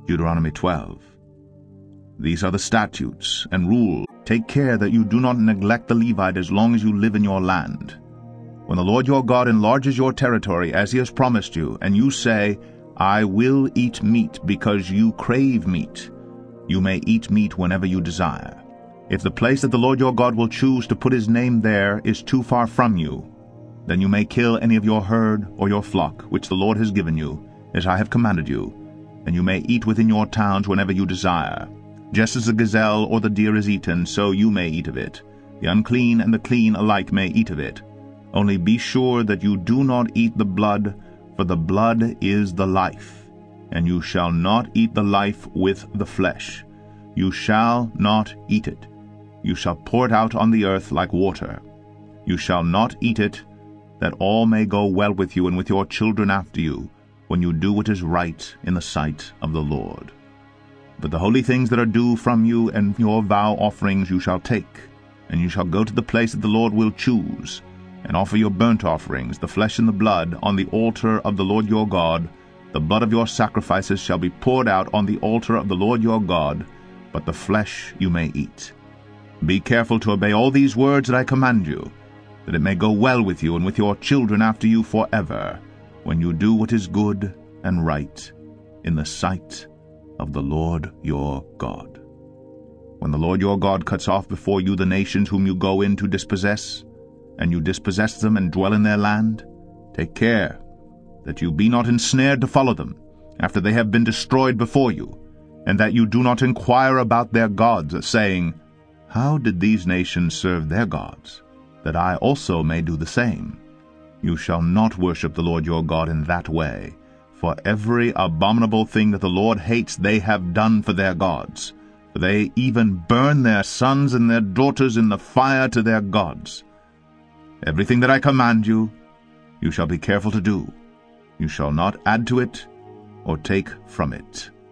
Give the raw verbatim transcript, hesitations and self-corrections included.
Deuteronomy twelve. These are the statutes and rules. Take care that you do not neglect the Levite as long as you live in your land. When the Lord your God enlarges your territory as he has promised you, and you say, I will eat meat because you crave meat, you may eat meat whenever you desire. If the place that the Lord your God will choose to put his name there is too far from you, then you may kill any of your herd or your flock, which the Lord has given you, as I have commanded you, and you may eat within your towns whenever you desire. Just as the gazelle or the deer is eaten, so you may eat of it. The unclean and the clean alike may eat of it. Only be sure that you do not eat the blood, for the blood is the life, and you shall not eat the life with the flesh. You shall not eat it. You shall pour it out on the earth like water. You shall not eat it, that all may go well with you and with your children after you, when you do what is right in the sight of the Lord. But the holy things that are due from you and your vow offerings you shall take, and you shall go to the place that the Lord will choose, and offer your burnt offerings, the flesh and the blood, on the altar of the Lord your God. The blood of your sacrifices shall be poured out on the altar of the Lord your God, but the flesh you may eat. Be careful to obey all these words that I command you, that it may go well with you and with your children after you forever, when you do what is good and right in the sight of the Lord your God. When the Lord your God cuts off before you the nations whom you go in to dispossess, and you dispossess them and dwell in their land, take care that you be not ensnared to follow them, after they have been destroyed before you, and that you do not inquire about their gods, saying, How did these nations serve their gods, that I also may do the same? You shall not worship the Lord your God in that way, for every abominable thing that the Lord hates they have done for their gods, for they even burn their sons and their daughters in the fire to their gods. Everything that I command you, you shall be careful to do. You shall not add to it or take from it.